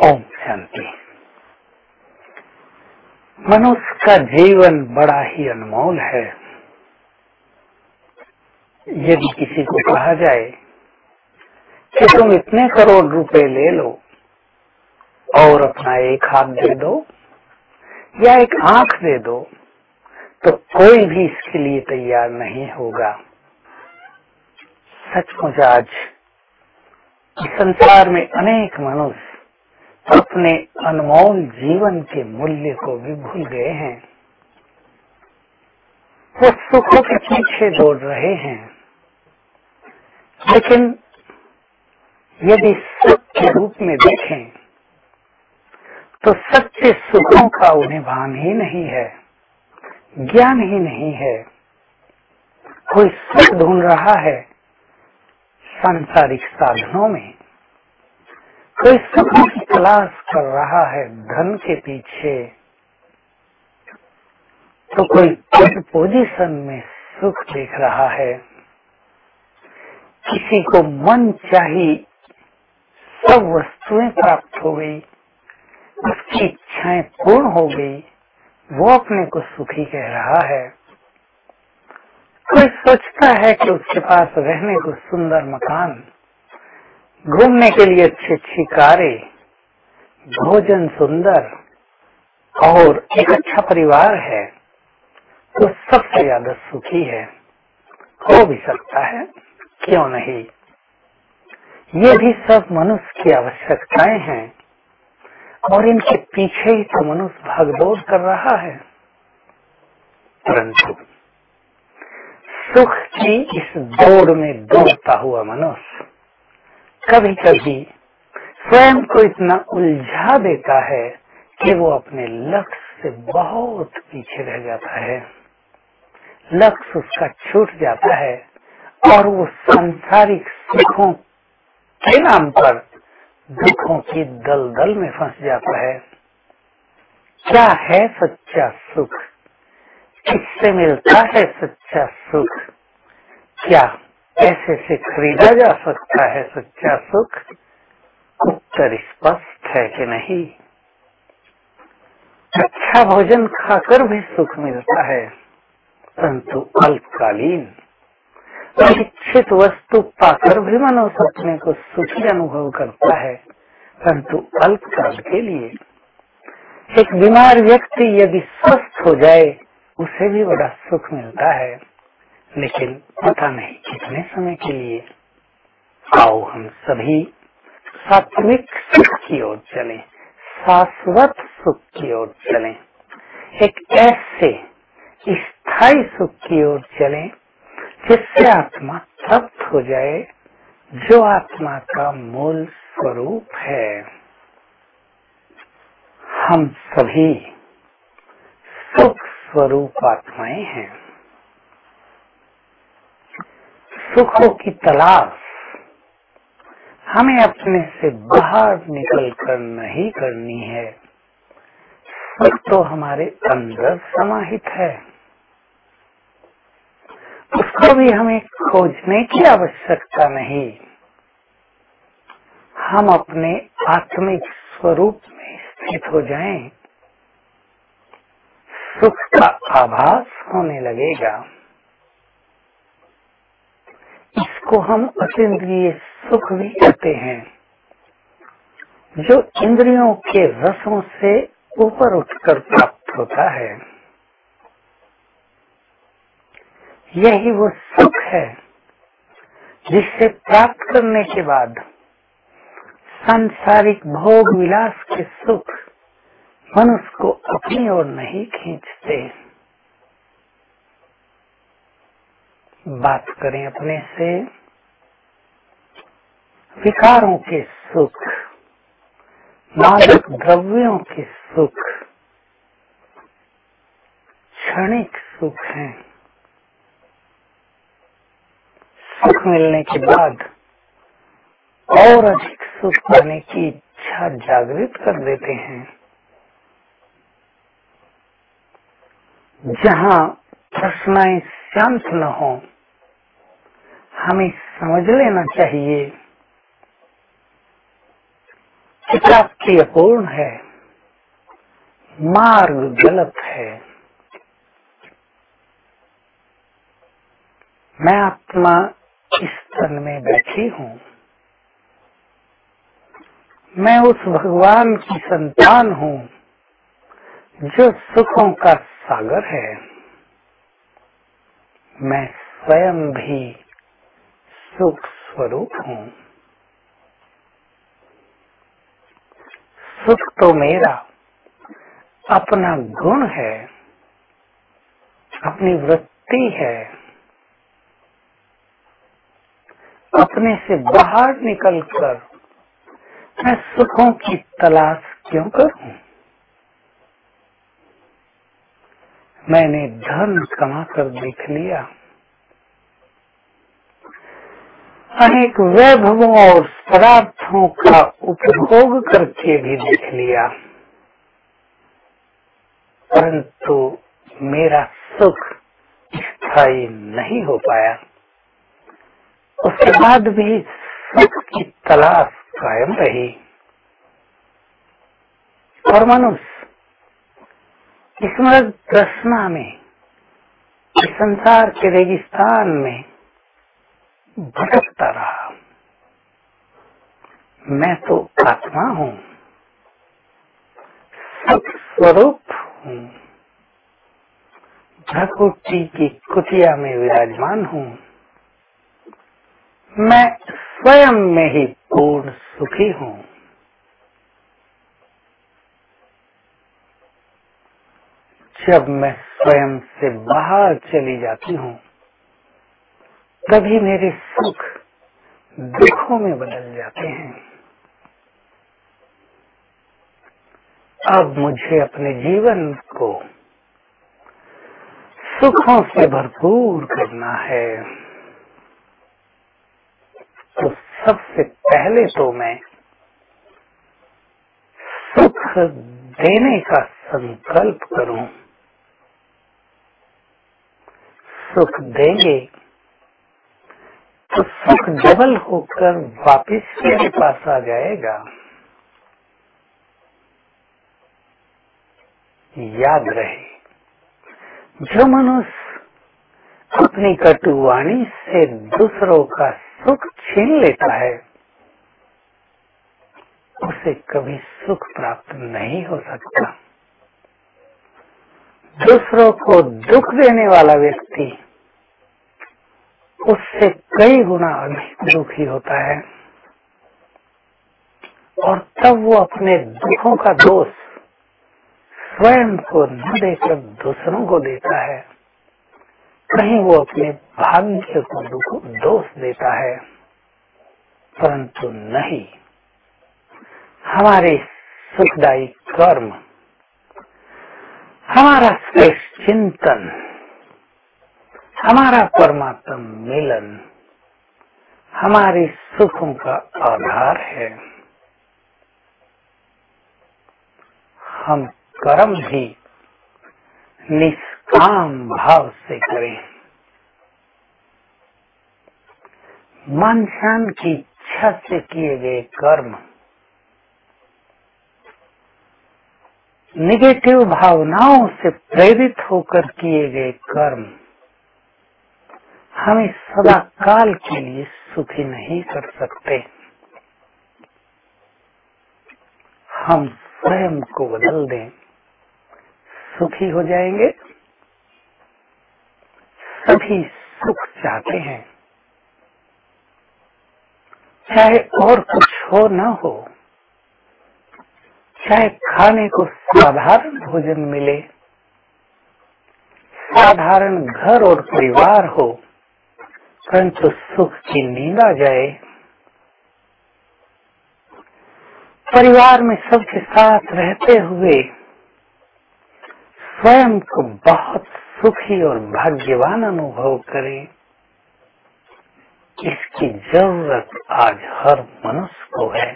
ओम शांति। मनुष्य का जीवन बड़ा ही अनमोल है। यदि किसी को कहा जाए कि तुम इतने करोड़ रुपए ले लो और अपना एक हाथ दे दो या एक आंख दे दो, तो कोई भी इसके लिए तैयार नहीं होगा। सचमुच आज इस संसार में अनेक मनुष्य अपने अनमोल जीवन के मूल्य को भी भूल गए हैं। वो सुखों के पीछे दौड़ रहे हैं, लेकिन यदि सुख के रूप में देखें तो सच्चे सुखों का उन्हें भान ही नहीं है, ज्ञान ही नहीं है। कोई सुख ढूंढ रहा है सांसारिक साधनों में, कोई सुखों की तलाश कर रहा है धन के पीछे, तो कोई पद पोजीशन में सुख देख रहा है। किसी को मन चाही सब वस्तुएं प्राप्त हो गई, उसकी इच्छाएं पूर्ण हो गई, वो अपने को सुखी कह रहा है। कोई सोचता है कि उसके पास रहने को सुंदर मकान, घूमने के लिए अच्छी अच्छी कारें, भोजन सुंदर और एक अच्छा परिवार है, तो सबसे ज्यादा सुखी है। हो भी सकता है, क्यों नहीं। ये भी सब मनुष्य की आवश्यकताएं हैं और इनके पीछे ही तो मनुष्य भागदौड़ कर रहा है। परंतु सुख की इस दौड़ में दौड़ता हुआ मनुष्य कभी कभी स्वयं को इतना उलझा देता है कि वो अपने लक्ष्य से बहुत पीछे रह जाता है। लक्ष्य उसका छूट जाता है और वो सांसारिक सुखों के नाम पर दुखों की दलदल में फंस जाता है। क्या है सच्चा सुख? किससे मिलता है सच्चा सुख? क्या पैसे से खरीदा जा सकता है सच्चा सुख? उत्तर स्पष्ट है कि नहीं। अच्छा भोजन खाकर भी सुख मिलता है, परंतु अल्पकालीन। इच्छित वस्तु पाकर भी मनुष्य अपने को सुखी अनुभव करता है, परंतु अल्पकाल के लिए। एक बीमार व्यक्ति यदि स्वस्थ हो जाए, उसे भी बड़ा सुख मिलता है, लेकिन पता नहीं कितने समय के लिए। आओ हम सभी सात्विक सुख की ओर चलें, शाश्वत सुख की ओर चलें, एक ऐसे स्थायी सुख की ओर चलें जिससे आत्मा तृप्त हो जाए, जो आत्मा का मूल स्वरूप है। हम सभी सुख स्वरूप आत्माएं हैं। सुखों की तलाश हमें अपने से बाहर निकलकर नहीं करनी है। सुख तो हमारे अंदर समाहित है, उसको भी हमें खोजने की आवश्यकता नहीं। हम अपने आत्मिक स्वरूप में स्थित हो जाएं, सुख का आभास होने लगेगा। इसको हम अतीन्द्रिय सुख भी कहते हैं, जो इंद्रियों के रसों से ऊपर उठकर प्राप्त होता है। यही वो सुख है जिसे प्राप्त करने के बाद सांसारिक भोग विलास के सुख मनुष्य को अपनी ओर नहीं खींचते। बात करें अपने से, विकारों के सुख, मादक द्रव्यों के सुख क्षणिक सुख हैं। सुख मिलने के बाद और अधिक सुख पाने की इच्छा जागृत कर देते हैं। जहाँ तृष्णाएं शांत न हो, हमें समझ लेना चाहिए चित्राप्ति अपूर्ण है, मार्ग गलत है। मैं आत्मा इस तन में बैठी हूँ, मैं उस भगवान की संतान हूँ जो सुखों का सागर है। मैं स्वयं भी सुख स्वरूप हूँ। सुख तो मेरा अपना गुण है, अपनी वृत्ति है। अपने से बाहर निकलकर मैं सुखों की तलाश क्यों करूं? मैंने धन कमा कर देख लिया, अनेक वैभवों और पदार्थों का उपभोग करके भी देख लिया, परंतु मेरा सुख स्थायी नहीं हो पाया। उसके बाद भी सुख की तलाश कायम रही। और मनुष्य इस मृग तृष्णा में, इस संसार के रेगिस्तान में भटकता रहा। मैं तो आत्मा हूँ, सुख स्वरूप हूँ, प्रकृति की कुटिया में विराजमान हूँ। मैं स्वयं में ही पूर्ण सुखी हूँ। जब मैं स्वयं से बाहर चली जाती हूँ, तभी मेरे सुख दुखों में बदल जाते हैं। अब मुझे अपने जीवन को सुखों से भरपूर करना है। तो सबसे पहले तो मैं सुख देने का संकल्प करूं। सुख देंगे तो सुख डबल होकर वापिस मेरे पास आ जाएगा। याद रहे, जो मनुष्य अपनी कटुवाणी से दूसरों का सुख छीन लेता है, उसे कभी सुख प्राप्त नहीं हो सकता। दूसरों को दुख देने वाला व्यक्ति उससे कई गुना अधिक दुखी होता है, और तब वो अपने दुखों का दोष स्वयं को न देकर दूसरों को देता है। कहीं वो अपने भाग्य को दोष देता है, परंतु नहीं, हमारे सुखदायी कर्म, हमारा श्रेष्ठ चिंतन, हमारा परमात्मा मिलन हमारे सुखों का आधार है। हम कर्म भी निष्काम भाव से करें। मन शान की इच्छा से किए गए कर्म, निगेटिव भावनाओं से प्रेरित होकर किए गए कर्म हमें सदा काल के लिए सुखी नहीं कर सकते। हम स्वयं को बदल दें, सुखी हो जाएंगे। सभी सुख चाहते हैं, चाहे और कुछ हो न हो, चाहे खाने को साधारण भोजन मिले, साधारण घर और परिवार हो, परंतु सुख की नींद आ जाए। परिवार में सबके साथ रहते हुए स्वयं को बहुत सुखी और भाग्यवान अनुभव करें, इसकी जरूरत आज हर मनुष्य को है।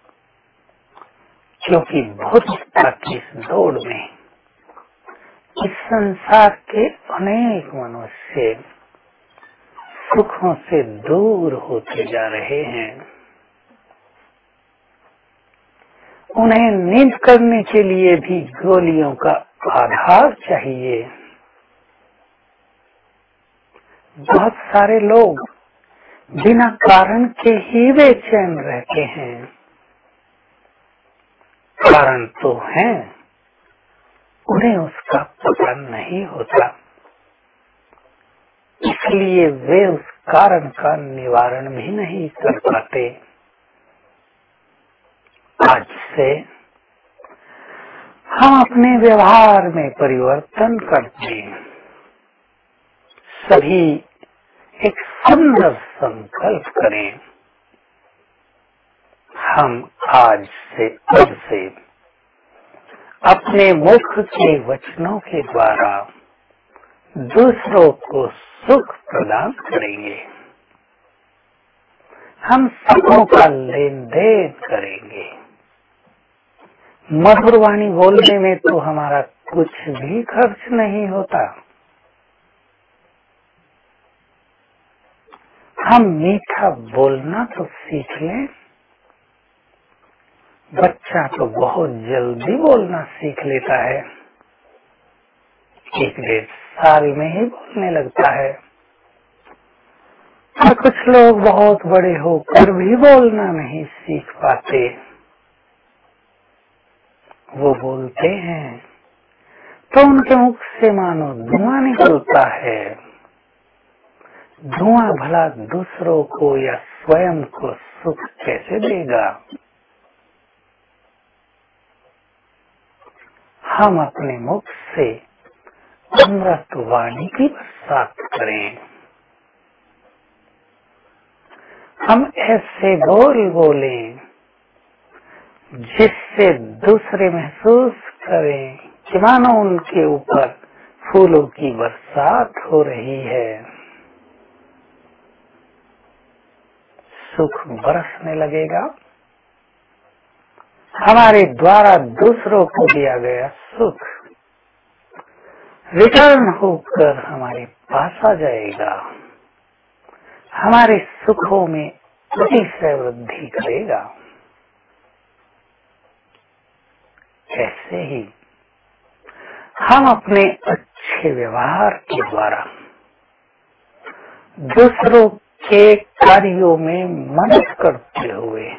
क्योंकि भौतिकता की इस दौड़ में इस संसार के अनेक मनुष्य सुखों से दूर होते जा रहे हैं। उन्हें नींद करने के लिए भी गोलियों का आधार चाहिए। बहुत सारे लोग बिना कारण के ही बेचैन रहते हैं। कारण तो है, उन्हें उसका पता नहीं होता, इसलिए वे उस कारण का निवारण भी नहीं कर पाते। आज से हम अपने व्यवहार में परिवर्तन करते हैं। सभी एक सुंदर संकल्प करें। हम आज से अब से अपने मुख के वचनों के द्वारा दूसरों को सुख प्रदान करेंगे। हम सुखों का लेन देन करेंगे। मधुर वाणी बोलने में तो हमारा कुछ भी खर्च नहीं होता। हम मीठा बोलना तो सीख लें। बच्चा तो बहुत जल्दी बोलना सीख लेता है, 1-1.5 साल में ही बोलने लगता है। और कुछ लोग बहुत बड़े होकर भी बोलना नहीं सीख पाते। वो बोलते हैं तो उनके मुख से मानो धुआं निकलता है। धुआं भला दूसरों को या स्वयं को सुख कैसे देगा? हम अपने मुख से अमृत वाणी की बरसात करें। हम ऐसे बोलें जिससे दूसरे महसूस करें कि मानो उनके ऊपर फूलों की बरसात हो रही है। सुख बरसने लगेगा। हमारे द्वारा दूसरों को दिया गया सुख रिटर्न होकर हमारे पास आ जाएगा। हमारे सुखों में अतिशय वृद्धि करेगा। ऐसे ही हम अपने अच्छे व्यवहार के द्वारा दूसरों के कार्यों में मदद करते हुए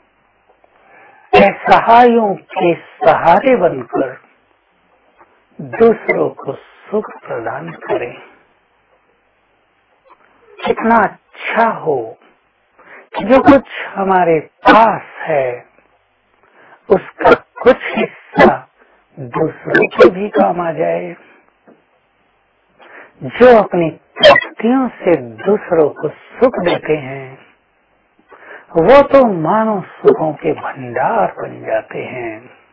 असहायों के सहारे बनकर दूसरों को सुख प्रदान करें। कितना अच्छा हो कि जो कुछ हमारे पास है उसका कुछ हिस्सा दूसरों के भी काम आ जाए। जो अपनी प्राप्तियों से दूसरों को सुख देते हैं वो तो मानो सुखों के भंडार बन जाते हैं।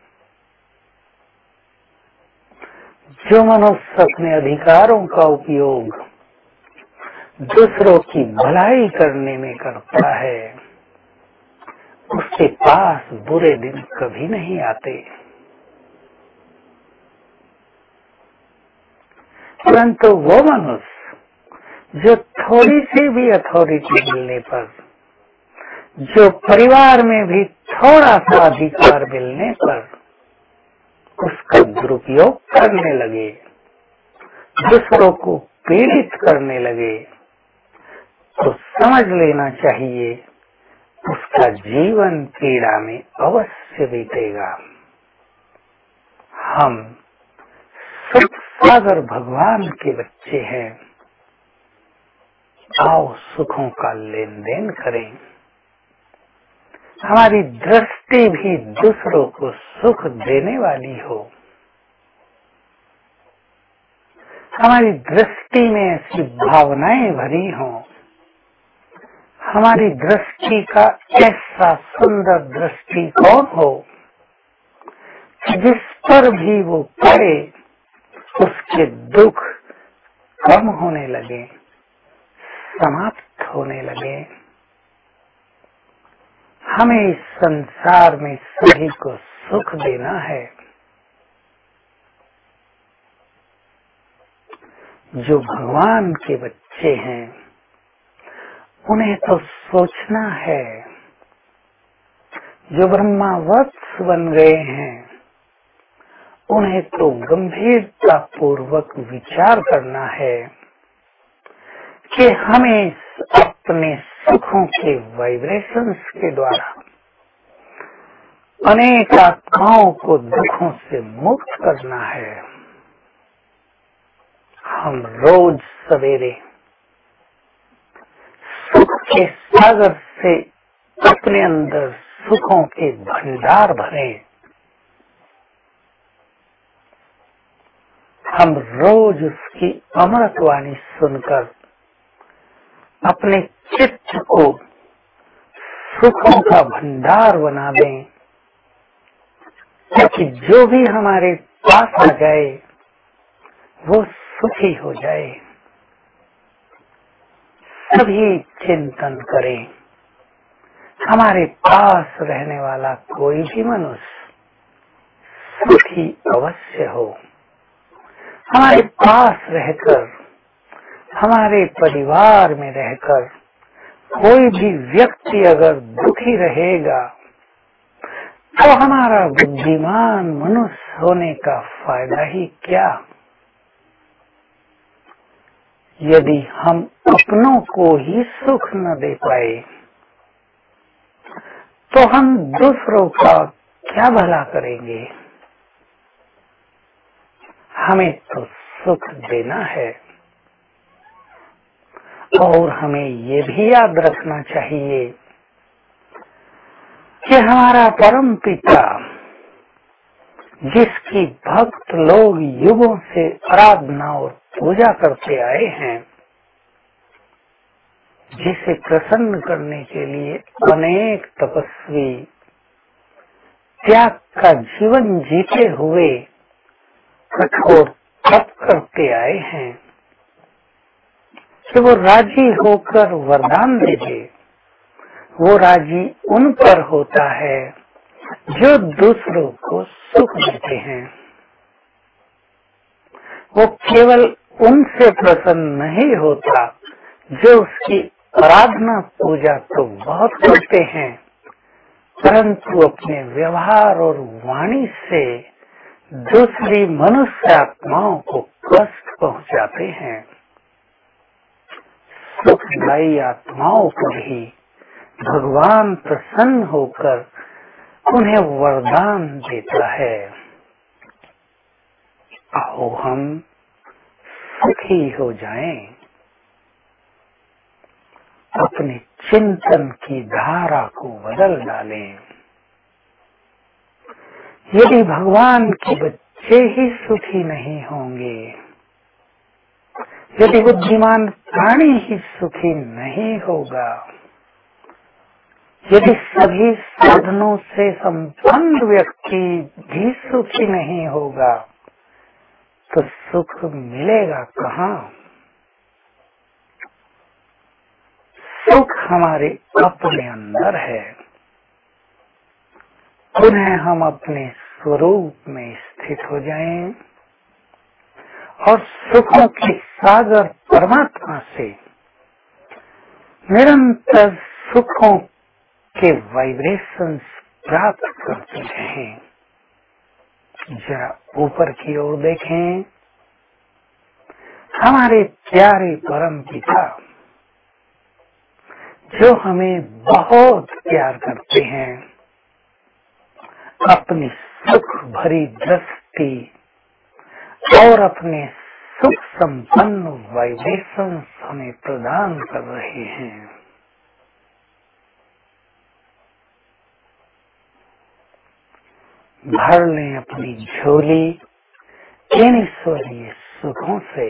जो मनुष्य अपने अधिकारों का उपयोग दूसरों की भलाई करने में करता है उसके पास बुरे दिन कभी नहीं आते। परंतु वो मनुष्य जो थोड़ी सी भी अथॉरिटी मिलने पर, जो परिवार में भी थोड़ा सा अधिकार मिलने पर उसका दुरुपयोग करने लगे, दूसरों को पीड़ित करने लगे, तो समझ लेना चाहिए उसका जीवन पीड़ा में अवश्य बीतेगा। हम सुख सागर भगवान के बच्चे हैं। आओ सुखों का लेन देन करें। हमारी दृष्टि भी दूसरों को सुख देने वाली हो। हमारी दृष्टि में ऐसी भावनाएं भरी हों। हमारी दृष्टि का ऐसा सुंदर दृष्टिकोण हो कि जिस पर भी वो पड़े उसके दुख कम होने लगे, समाप्त होने लगे। हमें इस संसार में सभी को सुख देना है। जो भगवान के बच्चे हैं उन्हें तो सोचना है जो ब्रह्मावत्स बन गए हैं उन्हें तो गंभीरता पूर्वक विचार करना है कि हमें अपने सुखों के वाइब्रेशंस के द्वारा अनेक आत्माओं को दुखों से मुक्त करना है। हम रोज सवेरे सुख के सागर से अपने अंदर सुखों के भंडार भरें। हम रोज उसकी अमृतवाणी सुनकर अपने चित्त को सुखों का भंडार बना दें, ताकि जो भी हमारे पास आ जाए वो सुखी हो जाए। सभी चिंतन करें, हमारे पास रहने वाला कोई भी मनुष्य सुखी अवश्य हो। हमारे पास रहकर, हमारे परिवार में रहकर कोई भी व्यक्ति अगर दुखी रहेगा तो हमारा बुद्धिमान मनुष्य होने का फायदा ही क्या। यदि हम अपनों को ही सुख न दे पाए तो हम दूसरों का क्या भला करेंगे। हमें तो सुख देना है और हमें ये भी याद रखना चाहिए कि हमारा परम पिता, जिसकी भक्त लोग युगों से आराधना और पूजा करते आए हैं, जिसे प्रसन्न करने के लिए अनेक तपस्वी त्याग का जीवन जीते हुए कठोर तप करते आए हैं, कि वो राजी होकर वरदान दे। वो राजी उन पर होता है जो दूसरों को सुख देते हैं। वो केवल उनसे प्रसन्न नहीं होता जो उसकी आराधना पूजा तो बहुत करते हैं, परंतु अपने व्यवहार और वाणी से दूसरी मनुष्य आत्माओं को कष्ट पहुंचाते हैं। सुखदायी आत्माओं पर ही भगवान प्रसन्न होकर उन्हें वरदान देता है। आओ हम सुखी हो जाएं, अपने चिंतन की धारा को बदल डालें। यदि भगवान के बच्चे ही सुखी नहीं होंगे, यदि बुद्धिमान प्राणी ही सुखी नहीं होगा, यदि सभी साधनों से संपन्न व्यक्ति भी सुखी नहीं होगा तो सुख मिलेगा कहाँ। सुख हमारे अपने अंदर है। पुनः हम अपने स्वरूप में स्थित हो जाएं और सुखों के सागर परमात्मा से निरंतर सुखों के वाइब्रेशंस प्राप्त करते रहें। जरा ऊपर की ओर देखें, हमारे प्यारे परम पिता जो हमें बहुत प्यार करते हैं, अपनी सुख भरी दृष्टि और अपने सुख संपन्न वाइब्रेशंस हमें प्रदान कर रहे हैं। भर लें अपनी झोली इन ईश्वरीय सुखों से।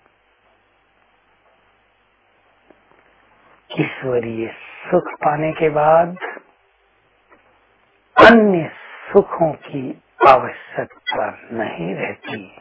ईश्वरीय सुख पाने के बाद अन्य सुखों की आवश्यकता नहीं रहती।